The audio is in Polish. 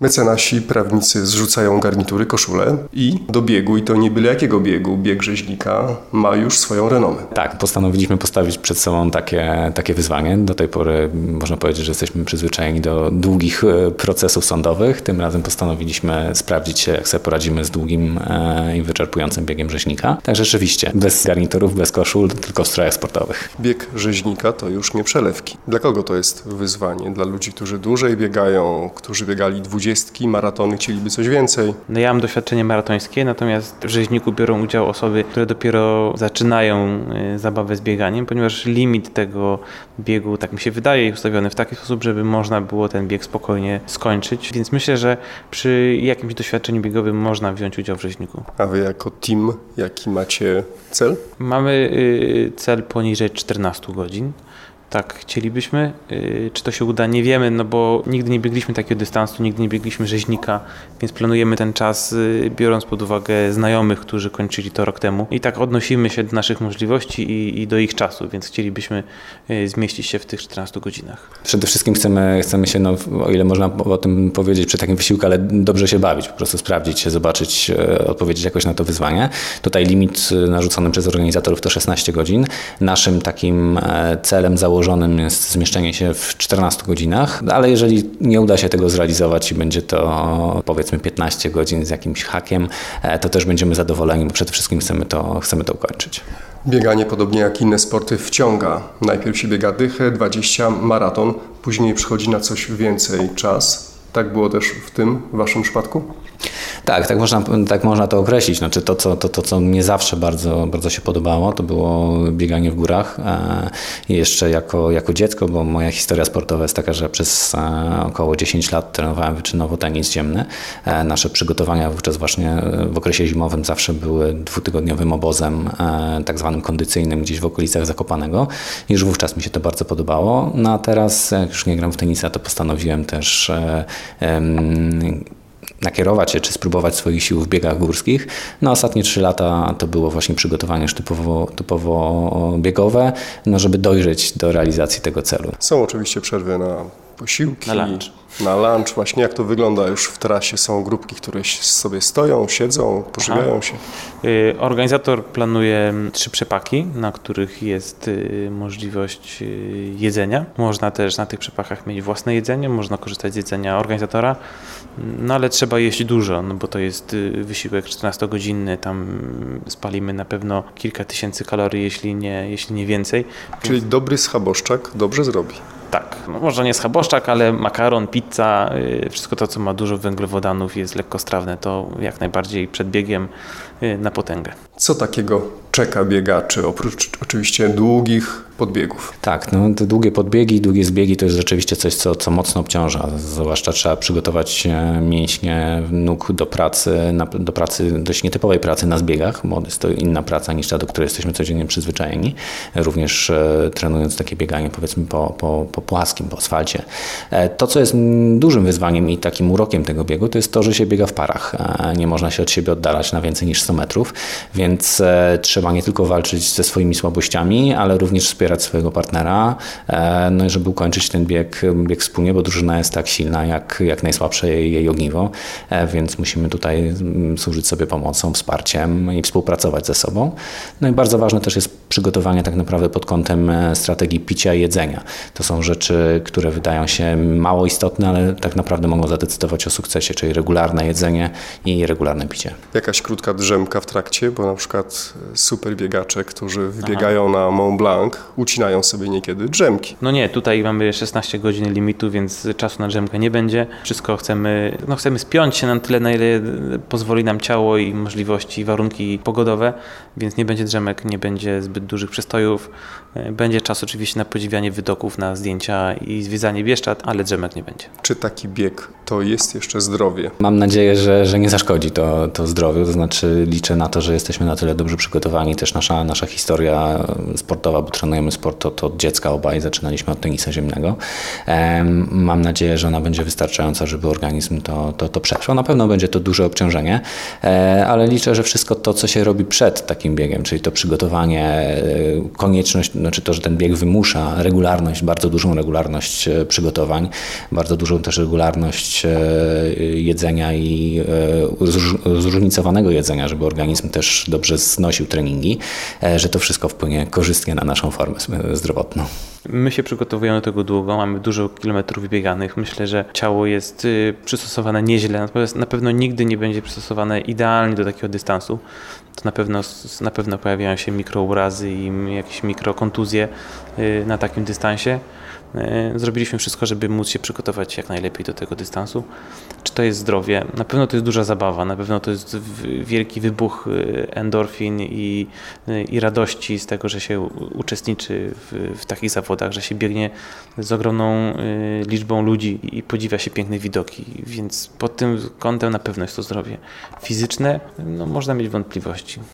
Mecenasi, prawnicy zrzucają garnitury, koszule i do biegu, i to nie byle jakiego biegu, bieg rzeźnika ma już swoją renomę. Tak, postanowiliśmy postawić przed sobą takie wyzwanie. Do tej pory można powiedzieć, że jesteśmy przyzwyczajeni do długich procesów sądowych. Tym razem postanowiliśmy sprawdzić się, jak sobie poradzimy z długim i wyczerpującym biegiem rzeźnika. Tak rzeczywiście, bez garniturów, bez koszul, tylko w strojach sportowych. Bieg rzeźnika to już nie przelewki. Dla kogo to jest wyzwanie? Dla ludzi, którzy dłużej biegają, którzy biegali 20, maratony, chcieliby coś więcej? No ja mam doświadczenie maratońskie, natomiast w rzeźniku biorą udział osoby, które dopiero zaczynają zabawę z bieganiem, ponieważ limit tego biegu, tak mi się wydaje, jest ustawiony w taki sposób, żeby można było ten bieg spokojnie skończyć. Więc myślę, że przy jakimś doświadczeniu biegowym można wziąć udział w rzeźniku. A wy jako team, jaki macie cel? Mamy cel poniżej 14 godzin. Tak, chcielibyśmy. Czy to się uda? Nie wiemy, no bo nigdy nie biegliśmy takiego dystansu, nigdy nie biegliśmy rzeźnika, więc planujemy ten czas biorąc pod uwagę znajomych, którzy kończyli to rok temu. I tak odnosimy się do naszych możliwości i do ich czasu, więc chcielibyśmy zmieścić się w tych 14 godzinach. Przede wszystkim chcemy się, o ile można o tym powiedzieć przy takim wysiłku, ale dobrze się bawić, po prostu sprawdzić się, zobaczyć, odpowiedzieć jakoś na to wyzwanie. Tutaj limit narzucony przez organizatorów to 16 godzin. Naszym takim celem założonym jest zmieszczenie się w 14 godzinach, ale jeżeli nie uda się tego zrealizować i będzie to powiedzmy 15 godzin z jakimś hakiem, to też będziemy zadowoleni, bo przede wszystkim chcemy to ukończyć. Bieganie, podobnie jak inne sporty, wciąga. Najpierw się biega dychę, 20, maraton, później przychodzi na coś więcej czas. Tak było też w tym waszym przypadku? Tak można to określić. Znaczy to, co mnie zawsze bardzo, bardzo się podobało, to było bieganie w górach. Jeszcze jako dziecko, bo moja historia sportowa jest taka, że przez około 10 lat trenowałem wyczynowo tenis ziemny. Nasze przygotowania wówczas właśnie w okresie zimowym zawsze były 2-tygodniowym obozem, tak zwanym kondycyjnym, gdzieś w okolicach Zakopanego. I już wówczas mi się to bardzo podobało. No a teraz, jak już nie gram w tenisa, to postanowiłem też nakierować się, czy spróbować swoich sił w biegach górskich. No ostatnie 3 lata to było właśnie przygotowanie już typowo biegowe, no żeby dojrzeć do realizacji tego celu. Są oczywiście przerwy na posiłki, na lunch. Właśnie jak to wygląda już w trasie? Są grupki, które sobie stoją, siedzą, pożywiają się? Organizator planuje 3 przepaki, na których jest możliwość jedzenia. Można też na tych przepakach mieć własne jedzenie, można korzystać z jedzenia organizatora, no ale trzeba jeść dużo, no bo to jest wysiłek 14-godzinny, tam spalimy na pewno kilka tysięcy kalorii, jeśli nie więcej. Czyli dobry schaboszczak dobrze zrobi. Tak, no może nie schaboszczak, ale makaron, pizza, wszystko to, co ma dużo węglowodanów, jest lekkostrawne, to jak najbardziej przed biegiem na potęgę. Co takiego czeka biegaczy, oprócz oczywiście długich podbiegów? Tak, no te długie podbiegi, długie zbiegi to jest rzeczywiście coś, co mocno obciąża. Zwłaszcza trzeba przygotować mięśnie nóg do pracy dość nietypowej pracy na zbiegach, bo jest to inna praca niż ta, do której jesteśmy codziennie przyzwyczajeni. Również trenując takie bieganie powiedzmy po płaskim, po asfalcie. To, co jest dużym wyzwaniem i takim urokiem tego biegu, to jest to, że się biega w parach. Nie można się od siebie oddalać na więcej niż 100 metrów, więc trzeba nie tylko walczyć ze swoimi słabościami, ale również wspierać swojego partnera, no i żeby ukończyć ten bieg wspólnie, bo drużyna jest tak silna, jak najsłabsze jej ogniwo, więc musimy tutaj służyć sobie pomocą, wsparciem i współpracować ze sobą. No i bardzo ważne też jest przygotowanie tak naprawdę pod kątem strategii picia i jedzenia. To są rzeczy, które wydają się mało istotne, ale tak naprawdę mogą zadecydować o sukcesie, czyli regularne jedzenie i regularne picie. Jakaś krótka drzemka w trakcie, bo na przykład super biegacze, którzy wybiegają na Mont Blanc, ucinają sobie niekiedy drzemki. No nie, tutaj mamy 16 godzin limitu, więc czasu na drzemkę nie będzie. Wszystko chcemy spiąć się na tyle, na ile pozwoli nam ciało i możliwości, i warunki pogodowe, więc nie będzie drzemek, nie będzie zbyt dużych przestojów. Będzie czas oczywiście na podziwianie widoków, na zdjęcia i zwiedzanie Bieszczad, ale drzemek nie będzie. Czy taki bieg to jest jeszcze zdrowie? Mam nadzieję, że nie zaszkodzi to zdrowiu, to znaczy liczę na to, że jesteśmy na tyle dobrze przygotowani. Też nasza historia sportowa, bo trenujemy sport to od dziecka obaj, zaczynaliśmy od tenisa ziemnego. Mam nadzieję, że ona będzie wystarczająca, żeby organizm to przetrwał. Na pewno będzie to duże obciążenie, ale liczę, że wszystko to, co się robi przed takim biegiem, czyli to przygotowanie konieczność, znaczy to, że ten bieg wymusza regularność, bardzo dużą regularność przygotowań, bardzo dużą też regularność jedzenia i zróżnicowanego jedzenia, żeby organizm też dobrze znosił treningi, że to wszystko wpłynie korzystnie na naszą formę zdrowotną. My się przygotowujemy do tego długo, mamy dużo kilometrów bieganych. Myślę, że ciało jest przystosowane nieźle, natomiast na pewno nigdy nie będzie przystosowane idealnie do takiego dystansu. To na pewno pojawiają się mikrourazy i jakieś mikrokontuzje na takim dystansie. Zrobiliśmy wszystko, żeby móc się przygotować jak najlepiej do tego dystansu. Czy to jest zdrowie? Na pewno to jest duża zabawa, na pewno to jest wielki wybuch endorfin i radości z tego, że się uczestniczy w takich zawodach, że się biegnie z ogromną liczbą ludzi i podziwia się piękne widoki, więc pod tym kątem na pewno jest to zdrowie. Fizyczne, można mieć wątpliwości.